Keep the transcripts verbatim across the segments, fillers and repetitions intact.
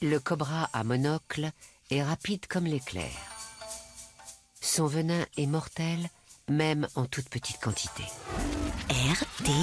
Le cobra à monocle est rapide comme l'éclair. Son venin est mortel, même en toute petite quantité. R T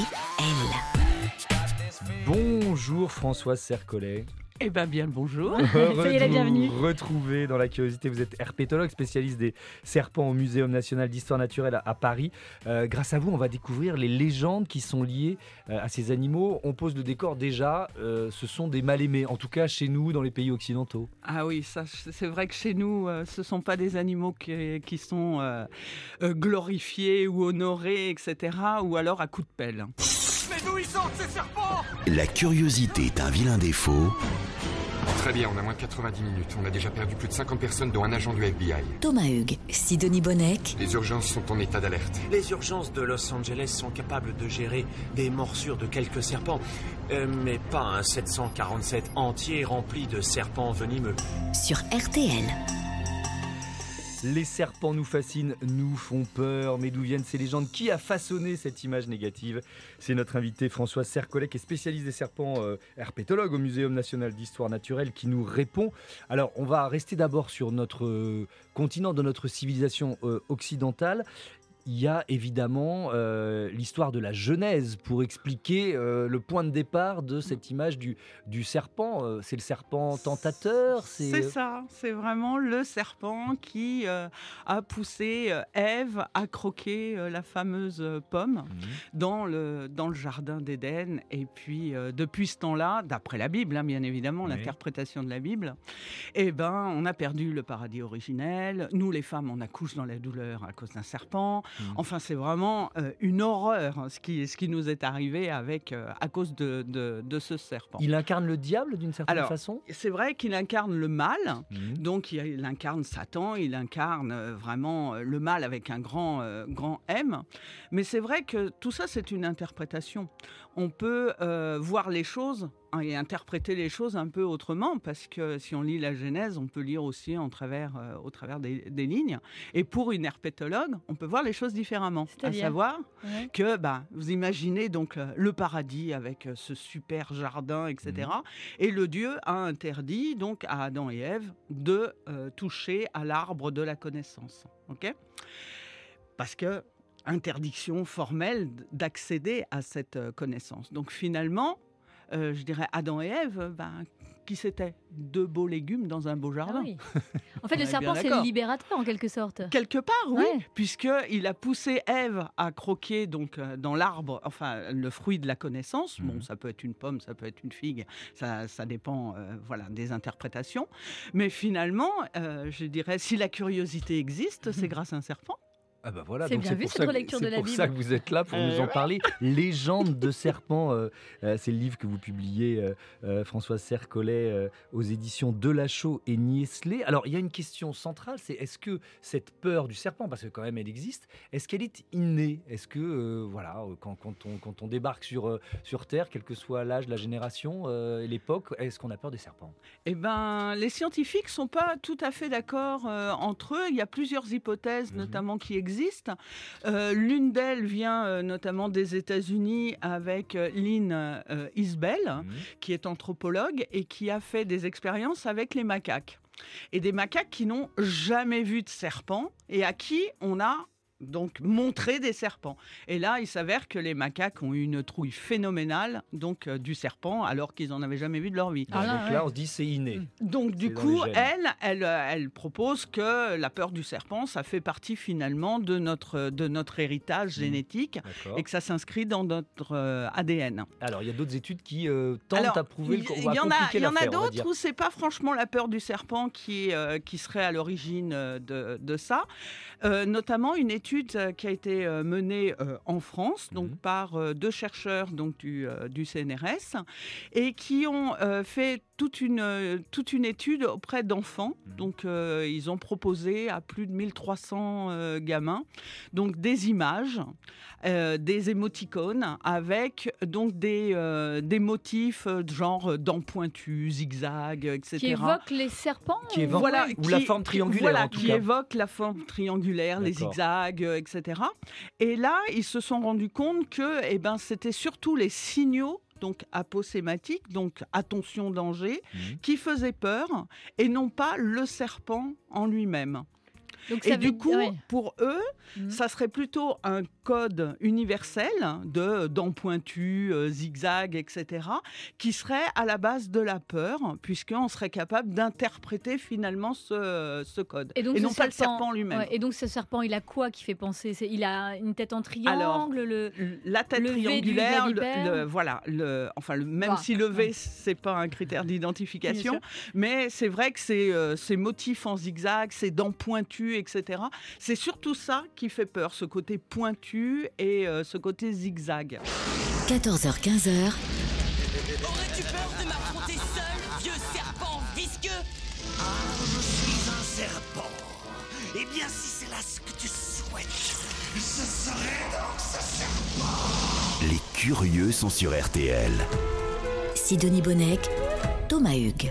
L. Bonjour Françoise Sercollet. Eh bien, bien le bonjour. Soyez la bienvenue. Retrouvez dans la curiosité, vous êtes herpétologue, spécialiste des serpents au Muséum national d'histoire naturelle à, à Paris. Euh, grâce à vous, on va découvrir les légendes qui sont liées euh, à ces animaux. On pose le décor déjà, euh, ce sont des mal-aimés, en tout cas chez nous, dans les pays occidentaux. Ah oui, ça, c'est vrai que chez nous, euh, ce ne sont pas des animaux qui, qui sont euh, euh, glorifiés ou honorés, et cetera, ou alors à coups de pelle. Mais d'où ils sortent ces serpents ? La curiosité est un vilain défaut. Très bien, on a moins de quatre-vingt-dix minutes. On a déjà perdu plus de cinquante personnes, dont un agent du F B I. Thomas Hugues, Sidonie Bonnec. Les urgences sont en état d'alerte. Les urgences de Los Angeles sont capables de gérer des morsures de quelques serpents, euh, mais pas un sept cent quarante-sept entier rempli de serpents venimeux. Sur R T L. Les serpents nous fascinent, nous font peur, mais d'où viennent ces légendes? Qui a façonné cette image négative? C'est notre invité Françoise Sercollet, qui est spécialiste des serpents, euh, herpétologue au Muséum national d'histoire naturelle, qui nous répond. Alors, on va rester d'abord sur notre euh, continent, de notre civilisation euh, occidentale. Il y a évidemment euh, l'histoire de la Genèse pour expliquer euh, le point de départ de cette image du, du serpent. Euh, c'est le serpent tentateur. C'est, C'est ça, c'est vraiment le serpent qui euh, a poussé euh, Ève à croquer euh, la fameuse euh, pomme mmh. dans, le, dans le jardin d'Éden. Et puis, euh, depuis ce temps-là, d'après la Bible, hein, bien évidemment, oui. l'interprétation de la Bible, eh ben, on a perdu le paradis originel. Nous, les femmes, on accouche dans la douleur à cause d'un serpent. Enfin, c'est vraiment euh, une horreur hein, ce, qui, ce qui nous est arrivé avec, euh, à cause de, de, de ce serpent. Il incarne le diable d'une certaine Alors, façon. C'est vrai qu'il incarne le mal, mmh. donc il, il incarne Satan, il incarne euh, vraiment euh, le mal avec un grand, euh, grand M. Mais c'est vrai que tout ça, c'est une interprétation. On peut euh, voir les choses et interpréter les choses un peu autrement, parce que si on lit la Genèse, on peut lire aussi en travers, euh, au travers des, des lignes. Et pour une herpétologue, on peut voir les choses différemment. C'est-à-dire ? À savoir ouais. que, bah, vous imaginez donc le paradis avec ce super jardin, et cetera. Mmh. Et le Dieu a interdit donc à Adam et Ève de euh, toucher à l'arbre de la connaissance. Ok ? Parce que interdiction formelle d'accéder à cette connaissance. Donc finalement, Euh, je dirais Adam et Ève, ben, qui c'était? Deux beaux légumes dans un beau jardin. Ah oui. En fait, le serpent, c'est le libérateur en quelque sorte. Quelque part, oui, ouais. puisqu'il a poussé Ève à croquer donc, euh, dans l'arbre, enfin le fruit de la connaissance. Mmh. Bon, ça peut être une pomme, ça peut être une figue, ça, ça dépend euh, voilà, des interprétations. Mais finalement, euh, je dirais, si la curiosité existe, mmh. c'est grâce à un serpent. Ah bah voilà, c'est donc bien c'est vu pour cette ça relecture que, de la Bible. C'est pour ça que vous êtes là pour euh, nous en ouais. parler. Légende de serpents, euh, euh, c'est le livre que vous publiez, euh, euh, Françoise Sercollet, euh, aux éditions Delachaux et Niestlé. Alors il y a une question centrale, c'est est-ce que cette peur du serpent, parce que quand même elle existe, est-ce qu'elle est innée? Est-ce que euh, voilà, quand, quand, on, quand on débarque sur, euh, sur Terre, quel que soit l'âge, la génération, euh, l'époque, est-ce qu'on a peur des serpents? Eh ben, les scientifiques ne sont pas tout à fait d'accord euh, entre eux. Il y a plusieurs hypothèses, mmh. notamment qui existent. Euh, l'une d'elles vient euh, notamment des États-Unis avec euh, Lynn euh, Isbell, mmh. qui est anthropologue et qui a fait des expériences avec les macaques. Et des macaques qui n'ont jamais vu de serpent et à qui on a donc montrer des serpents. Et là, il s'avère que les macaques ont eu une trouille phénoménale donc euh, du serpent, alors qu'ils n'en avaient jamais vu de leur vie. Ah, donc ouais. là, on se dit c'est inné. Donc du c'est coup, elle, elle, elle propose que la peur du serpent, ça fait partie finalement de notre, de notre héritage mmh. génétique D'accord. et que ça s'inscrit dans notre euh, A D N. Alors, il y a d'autres études qui euh, tentent alors, à prouver le Il y en a, il y en a d'autres où c'est pas franchement la peur du serpent qui, euh, qui serait à l'origine de, de ça. Euh, notamment une étude qui a été menée euh, en France, donc mmh. par euh, deux chercheurs donc, du, euh, du C N R S, et qui ont euh, fait toute une, euh, toute une étude auprès d'enfants. Mmh. Donc, euh, ils ont proposé à plus de mille trois cents euh, gamins donc, des images, euh, des émoticônes avec donc, des, euh, des motifs de genre dents pointues, zigzags, et cetera. Qui évoquent les serpents qui évoquent, voilà, ou qui, la forme triangulaire voilà, en tout qui cas. évoque la forme triangulaire, D'accord. les zigzags, et cetera. Et là, ils se sont rendus compte que eh ben, c'était surtout les signaux donc aposématique, donc attention danger, Mmh. qui faisait peur, et non pas le serpent en lui-même. Donc, Et ça du veut- coup, ouais. pour eux, Mhm. ça serait plutôt un code universel de dents pointues, euh, zigzags, et cetera, qui serait à la base de la peur, puisqu'on serait capable d'interpréter finalement ce, ce code. Et, donc, et ce non pas le serpent- serpent lui-même. ouais, et donc ce serpent, il a quoi qui fait penser? C'est- Il a une tête en triangle Alors, le... La tête Le V du triangulaire, le, vipère. le- voilà, le, enfin, le, même Bah, si le V, ouais. c'est pas un critère Bien d'identification, sûr. mais c'est vrai que ces, euh, ces motifs en zigzag, ces dents pointues, et cetera, c'est surtout ça qui fait peur, ce côté pointu et euh, ce côté zigzag. quatorze heures quinze. Aurais-tu peur de m'affronter seul, vieux serpent visqueux? Ah, je suis un serpent. Eh bien, si c'est là ce que tu souhaites, je serai donc ce serpent. Les curieux sont sur R T L. Sidonie Bonnec, Thomas Hugues.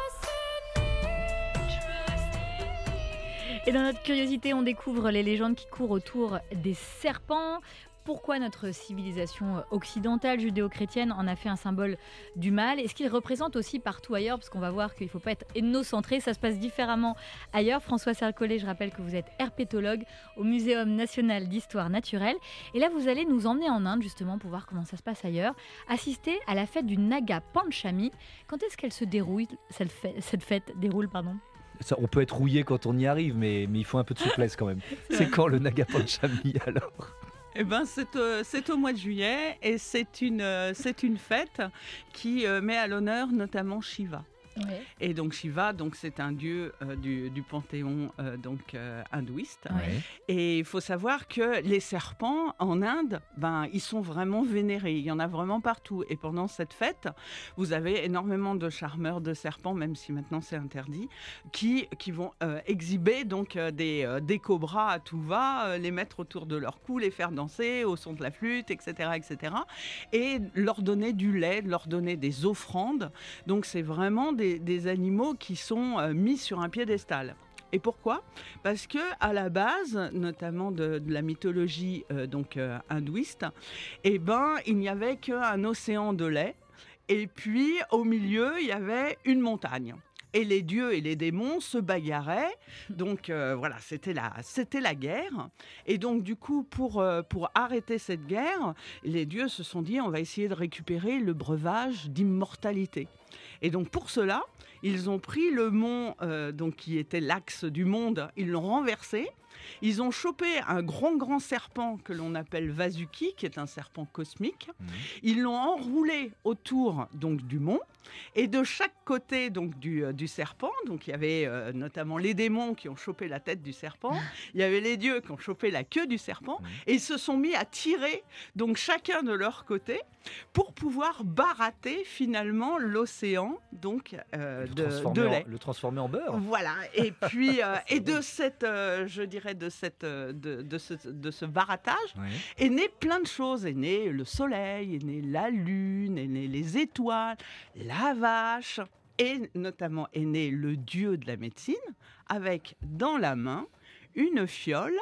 Et dans notre curiosité, on découvre les légendes qui courent autour des serpents. Pourquoi notre civilisation occidentale, judéo-chrétienne, en a fait un symbole du mal? Est-ce qu'il représente aussi partout ailleurs? Parce qu'on va voir qu'il ne faut pas être ethnocentré, ça se passe différemment ailleurs. François Sercollet, je rappelle que vous êtes herpétologue au Muséum national d'histoire naturelle. Et là, vous allez nous emmener en Inde, justement, pour voir comment ça se passe ailleurs. Assister à la fête du Naga Panchami. Quand est-ce qu'elle se déroule, cette fête, cette fête déroule, pardon? Ça, on peut être rouillé quand on y arrive, mais, mais il faut un peu de souplesse quand même. C'est quand le Naga Panchami alors? Eh ben, c'est, euh, c'est au mois de juillet et c'est une, euh, c'est une fête qui euh, met à l'honneur notamment Shiva. Ouais. Et donc Shiva, donc c'est un dieu euh, du, du panthéon euh, donc euh, hindouiste. Ouais. Et il faut savoir que les serpents en Inde, ben ils sont vraiment vénérés. Il y en a vraiment partout. Et pendant cette fête, vous avez énormément de charmeurs de serpents, même si maintenant c'est interdit, qui qui vont euh, exhiber donc euh, des euh, des cobras à tout va, euh, les mettre autour de leur cou, les faire danser au son de la flûte, et cetera, et cetera. Et leur donner du lait, leur donner des offrandes. Donc c'est vraiment des, des animaux qui sont euh, mis sur un piédestal. Et pourquoi? Parce que à la base, notamment de, de la mythologie euh, donc euh, hindouiste, eh ben il n'y avait qu'un océan de lait, et puis au milieu il y avait une montagne. Et les dieux et les démons se bagarraient, donc euh, voilà, c'était la, c'était la guerre. Et donc du coup, pour, euh, pour arrêter cette guerre, les dieux se sont dit, on va essayer de récupérer le breuvage d'immortalité. Et donc pour cela, ils ont pris le mont euh, donc, qui était l'axe du monde, ils l'ont renversé. Ils ont chopé un grand, grand serpent que l'on appelle Vasuki, qui est un serpent cosmique. Mmh. Ils l'ont enroulé autour donc, du mont. Et de chaque côté donc, du, euh, du serpent, donc, il y avait euh, notamment les démons qui ont chopé la tête du serpent. Il y avait les dieux qui ont chopé la queue du serpent. Mmh. Et ils se sont mis à tirer, donc, chacun de leur côté, pour pouvoir baratter finalement l'océan donc, euh, de, de lait. En, le transformer en beurre. Voilà. Et puis, euh, et de cette, euh, je dirais, de, cette, de, de, ce, de ce barattage, ouais. est né plein de choses. Est né le soleil, est né la lune, est né les étoiles, la vache, et notamment est né le dieu de la médecine, avec dans la main une fiole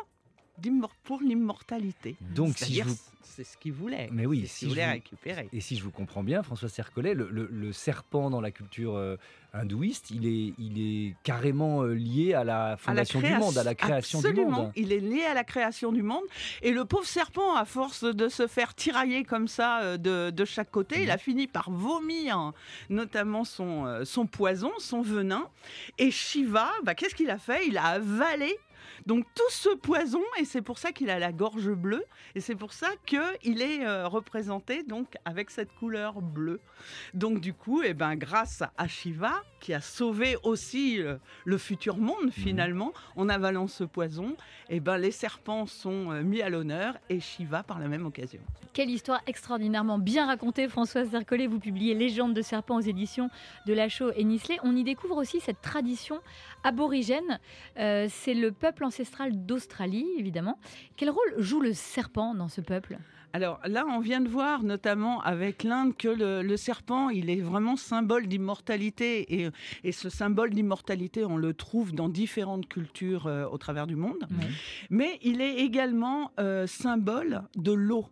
pour l'immortalité. Donc, si je vous... c'est ce qu'il voulait. Mais oui, c'est ce si qu'il voulait vous... récupérer. Et si je vous comprends bien, François Sercollet, le, le, le serpent dans la culture euh, hindouiste, il est, il est carrément euh, lié à la fondation à la créa... du monde, à la création Absolument. du monde. Il est lié à la création du monde. Et le pauvre serpent, à force de se faire tirailler comme ça euh, de, de chaque côté, mmh. il a fini par vomir, notamment son, euh, son poison, son venin. Et Shiva, bah, qu'est-ce qu'il a fait? Il a avalé donc tout ce poison, et c'est pour ça qu'il a la gorge bleue, et c'est pour ça qu'il est euh, représenté donc avec cette couleur bleue. Donc du coup, eh ben, grâce à Shiva, qui a sauvé aussi euh, le futur monde finalement, mmh. en avalant ce poison, eh ben, les serpents sont euh, mis à l'honneur, et Shiva par la même occasion. Quelle histoire extraordinairement bien racontée, Françoise Sercollet. Vous publiez Légendes de serpents aux éditions de Lachaud et Nicelet. On y découvre aussi cette tradition aborigène. Euh, c'est le peuple ancestral d'Australie, évidemment. Quel rôle joue le serpent dans ce peuple ? Alors là, on vient de voir, notamment avec l'Inde, que le, le serpent, il est vraiment symbole d'immortalité. Et, et ce symbole d'immortalité, on le trouve dans différentes cultures euh, au travers du monde. Mmh. Mais il est également euh, symbole de l'eau.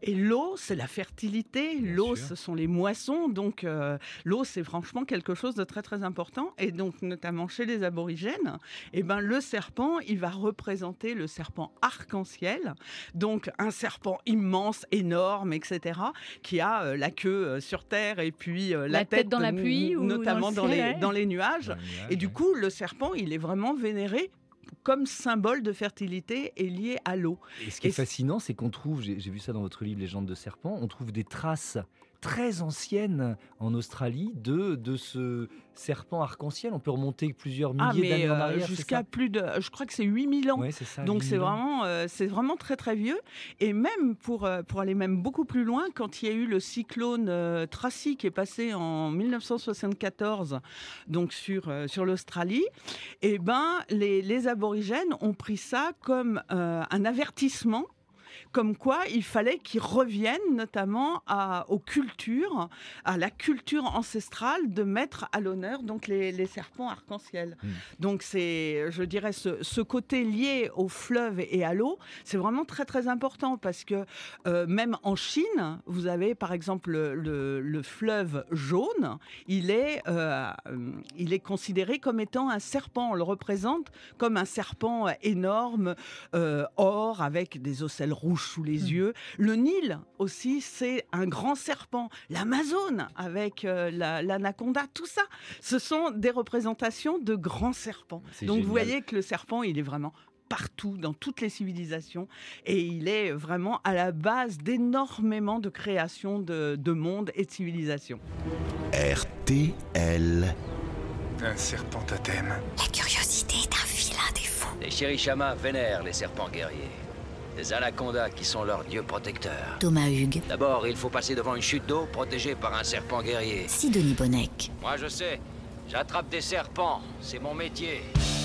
Et l'eau, c'est la fertilité. Bien l'eau, sûr. ce sont les moissons. Donc, euh, l'eau, c'est franchement quelque chose de très, très important. Et donc, notamment chez les aborigènes, eh ben, le serpent, il va représenter le serpent arc-en-ciel. Donc, un serpent immense, énorme, et cetera, qui a euh, la queue euh, sur terre et puis euh, la, La tête dans la pluie ou notamment dans dans, le ciel, les, ouais. dans les nuages. Dans le nuage, Et du ouais. coup, le serpent, il est vraiment vénéré comme symbole de fertilité et lié à l'eau. Et ce qui est Et c- fascinant, c'est qu'on trouve, j'ai j'ai vu ça dans votre livre Légendes de serpents, on trouve des traces très anciennes en Australie de, de ce serpent arc-en-ciel. On peut remonter plusieurs Ah, milliers mais d'années en euh, arrière, jusqu'à plus de, je crois que c'est huit mille ans. Oui, c'est ça. Donc huit c'est mille ans. vraiment, euh, c'est vraiment très très vieux. Et même pour, euh, pour aller même beaucoup plus loin, quand il y a eu le cyclone euh, Tracy qui est passé en mille neuf cent soixante-quatorze, donc sur, euh, sur l'Australie, eh ben, les, les aborigènes ont pris ça comme euh, un avertissement. Comme quoi, il fallait qu'ils reviennent notamment à, aux cultures, à la culture ancestrale de mettre à l'honneur donc les, les serpents arc-en-ciel. Mmh. Donc c'est, je dirais, ce, ce côté lié au fleuve et à l'eau, c'est vraiment très très important parce que euh, même en Chine, vous avez par exemple le, le, le fleuve jaune, il est, euh, il est considéré comme étant un serpent. On le représente comme un serpent énorme, euh, or avec des ocelles rouges sous les mmh. yeux. Le Nil aussi, c'est un grand serpent. L'Amazone avec euh, la, l'anaconda, tout ça, ce sont des représentations de grands serpents. C'est Donc génial. vous voyez que le serpent, il est vraiment partout, dans toutes les civilisations, et il est vraiment à la base d'énormément de créations de, de mondes et de civilisations. R T L. Un serpent totem. La curiosité est un vilain défaut. Les Chirichamas vénèrent les serpents guerriers. Des anacondas qui sont leurs dieux protecteurs. Thomas Hugues. D'abord, il faut passer devant une chute d'eau protégée par un serpent guerrier. Sidonie Bonnec. Moi, je sais. J'attrape des serpents. C'est mon métier.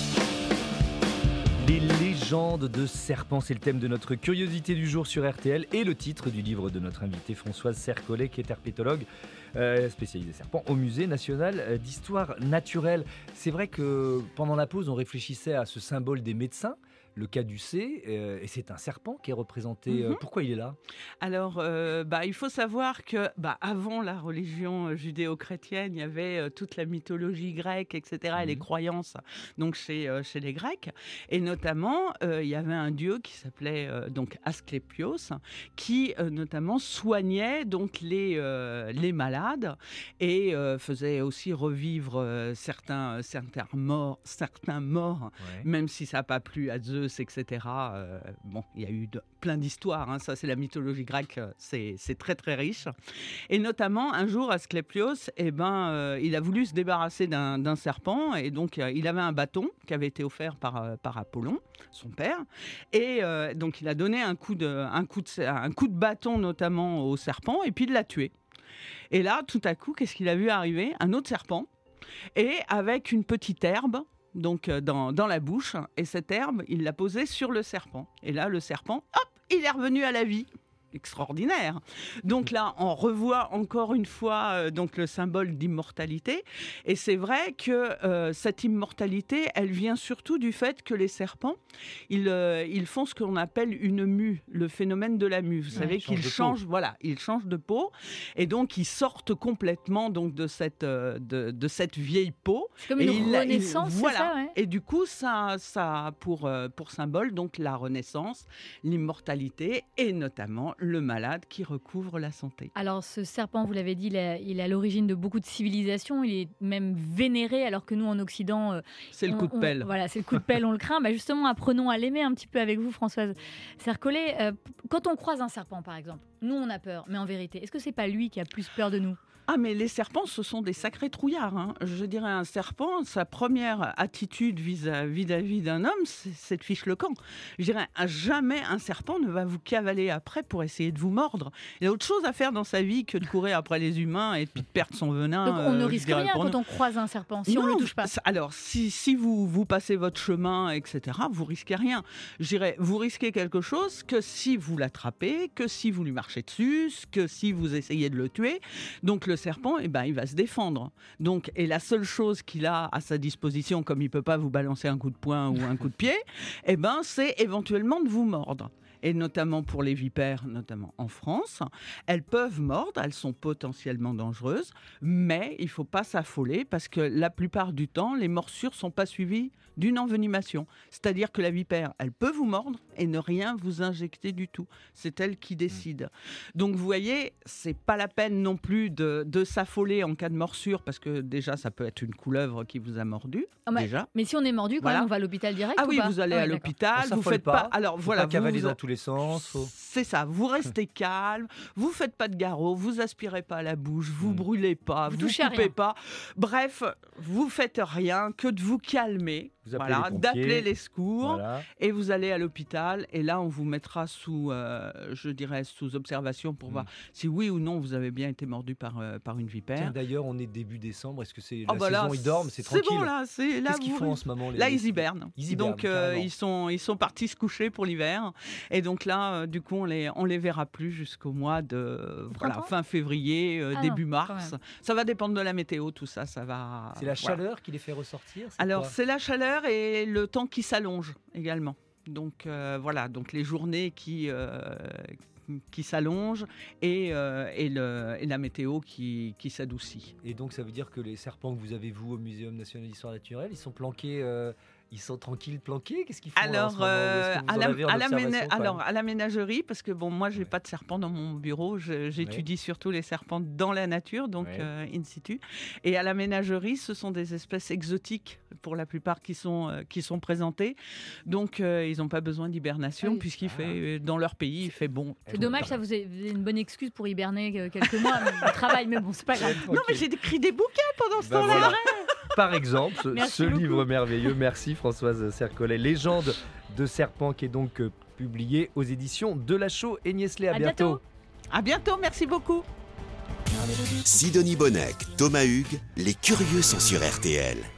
Les légendes de serpents, c'est le thème de notre curiosité du jour sur R T L et le titre du livre de notre invitée Françoise Sercollet, qui est herpétologue euh, spécialisée serpents au Musée national d'histoire naturelle. C'est vrai que pendant la pause, on réfléchissait à ce symbole des médecins, le caducée, euh, et c'est un serpent qui est représenté. Mm-hmm. Euh, pourquoi il est là ? Alors, euh, bah, il faut savoir que, bah, avant la religion judéo-chrétienne, il y avait euh, toute la mythologie grecque, et cetera, Mmh. et les croyances donc chez, euh, chez les Grecs. Et notamment, euh, il y avait un dieu qui s'appelait euh, donc Asclépios, qui euh, notamment soignait donc les, euh, les malades et euh, faisait aussi revivre euh, certains, certains morts, certains morts, Ouais. même si ça n'a pas plu à Zeus, et cetera. Euh, bon, il y a eu de, plein d'histoires, hein, ça c'est la mythologie grecque, c'est, c'est très très riche. Et notamment, un jour, Asclépios, eh ben, euh, il a voulu se débarrasser d'un, d'un serpent, et donc euh, il avait un bâton qui avait été offert par, euh, par Apollon, son père, et euh, donc il a donné un coup, de, un, coup de, un coup de bâton notamment au serpent, et puis il l'a tué. Et là, tout à coup, qu'est-ce qu'il a vu arriver ? Un autre serpent, et avec une petite herbe, donc dans, dans la bouche, et cette herbe, il l'a posée sur le serpent. Et là, le serpent, hop, il est revenu à la vie. Extraordinaire. Donc là, on revoit encore une fois euh, donc le symbole d'immortalité. Et c'est vrai que euh, cette immortalité, elle vient surtout du fait que les serpents, ils, euh, ils font ce qu'on appelle une mue, le phénomène de la mue. Vous Ouais, savez ils changent qu'ils de peau. changent, voilà, ils changent de peau, et donc ils sortent complètement donc de cette euh, de, de cette vieille peau. C'est comme Et une il- il- renaissance, c'est voilà. ça, ouais. Et du coup, ça, ça a pour, euh, pour symbole donc la renaissance, l'immortalité et notamment le malade qui recouvre la santé. Alors ce serpent, vous l'avez dit, il est, il est à l'origine de beaucoup de civilisations, il est même vénéré alors que nous en Occident... euh, C'est le on- coup de on- pelle. Voilà, c'est le coup de pelle, on le craint. Bah justement, apprenons à l'aimer un petit peu avec vous, Françoise Sercollet. Euh, quand on croise un serpent, par exemple, nous on a peur, mais en vérité, est-ce que c'est pas lui qui a plus peur de nous ? Ah, mais les serpents, ce sont des sacrés trouillards, hein. Je dirais, un serpent, sa première attitude vis-à-vis vis-à-vis d'un homme, c'est, c'est de fiche le camp. Je dirais, à jamais un serpent ne va vous cavaler après pour essayer de vous mordre. Il a autre chose à faire dans sa vie que de courir après les humains et puis de perdre son venin. Donc on ne euh, je risque dirais, rien pour quand nous. on croise un serpent, si on ne Non, le touche pas. Alors, si, si vous, vous passez votre chemin, et cetera, vous risquez rien. Je dirais, vous risquez quelque chose que si vous l'attrapez, que si vous lui marchez dessus, que si vous essayez de le tuer. Donc le serpent, eh ben, il va se défendre. Donc, et la seule chose qu'il a à sa disposition, comme il ne peut pas vous balancer un coup de poing ou un coup de pied, eh ben, c'est éventuellement de vous mordre. et notamment pour les vipères, notamment en France. Elles peuvent mordre, elles sont potentiellement dangereuses, mais il ne faut pas s'affoler parce que la plupart du temps, les morsures ne sont pas suivies d'une envenimation. C'est-à-dire que la vipère, elle peut vous mordre et ne rien vous injecter du tout. C'est elle qui décide. Donc vous voyez, c'est pas la peine non plus de, de s'affoler en cas de morsure parce que déjà, ça peut être une couleuvre qui vous a mordu. Oh, mais, déjà. mais si on est mordu, quand Voilà. même, on va à l'hôpital direct Ah ou oui, pas vous allez Ah à ouais, l'hôpital, On vous s'affole faites pas. pas. Alors Faut voilà, pas cavaler vous- dans tous les sens. Faut... C'est ça, vous restez calme, vous faites pas de garrot, vous aspirez pas la bouche, vous Mm. brûlez pas, Vous vous, touchez à coupez rien. pas. Bref, vous faites rien que de vous calmer, Vous appelez voilà, les pompiers. d'appeler les secours Voilà. et vous allez à l'hôpital et là on vous mettra sous, euh, je dirais, sous observation pour Mm. voir si oui ou non vous avez bien été mordu par, euh, par une Tiens, vipère. d'ailleurs, on est début décembre. Est-ce que c'est Oh la bah là, saison? Ils dorment, c'est C'est tranquille. bon là, c'est là Qu'est-ce qu'ils vous- font en ce moment les- Là, les- ils hibernent. Ils hibernent, donc, euh, carrément. ils, sont, ils sont partis se coucher pour l'hiver. Et donc là, euh, du coup, on les, on les verra plus jusqu'au mois de voilà, Printemps fin février, euh, Ah début non, quand mars. même. Ça va dépendre de la météo, tout ça. ça va. C'est la voilà. chaleur qui les fait ressortir? c'est Alors, quoi c'est la chaleur et le temps qui s'allonge également. Donc, euh, voilà, donc les journées qui. euh, qui s'allongent et, euh, et, le, et la météo qui, qui s'adoucit. Et donc, ça veut dire que les serpents que vous avez, vous, au Muséum national d'histoire naturelle, ils sont planqués, euh, ils sont tranquilles planqués? Qu'est-ce qu'ils font là, en Alors, ce moment? Ou est-ce que euh, vous à, en la, avez en à la observation, ména- quand même alors, à la ménagerie, parce que bon, moi, j'ai Ouais. pas de serpents dans mon bureau, je- j'étudie surtout les serpents dans la nature, donc Ouais. euh, in situ. Et à la ménagerie, ce sont des espèces exotiques pour la plupart qui sont euh, qui sont présentées, donc euh, ils n'ont pas besoin d'hibernation Ah oui. puisqu'il Ah. fait euh, dans leur pays, il fait bon. C'est dommage, ça vous avez une bonne excuse pour hiberner euh, quelques mois de travail, mais bon, c'est pas grave. Non, mais j'ai écrit des bouquins pendant ce Bah temps-là. voilà. Par exemple, ce, Merci ce beaucoup. livre merveilleux. Merci Françoise Sercollet. Légende de serpent qui est donc euh, publié aux éditions Delachaux et Niestlé. À, À bientôt. bientôt. À bientôt, merci beaucoup. Sidonie Bonnec, Thomas Hugues, les curieux sont sur R T L.